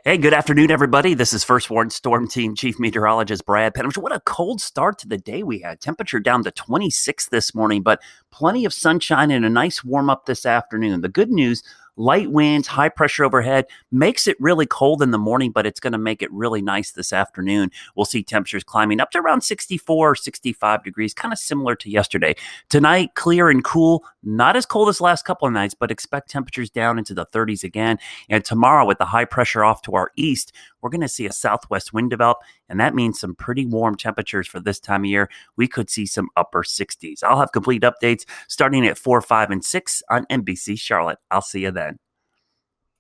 Hey, good afternoon, everybody. This is First Warn Storm Team Chief Meteorologist Brad Penham. What a cold start to the day we had. Temperature down to 26 this morning, but plenty of sunshine and a nice warm up this afternoon. The good news, light winds, high pressure overhead makes it really cold in the morning, but it's going to make it really nice this afternoon. We'll see temperatures climbing up to around 64 or 65 degrees, kind of similar to yesterday. Tonight, clear and cool, not as cold as the last couple of nights, but expect temperatures down into the 30s again. And tomorrow, with the high pressure off to our east, we're going to see a southwest wind develop, and that means some pretty warm temperatures for this time of year. We could see some upper 60s. I'll have complete updates starting at 4, 5, and 6 on NBC Charlotte. I'll see you then.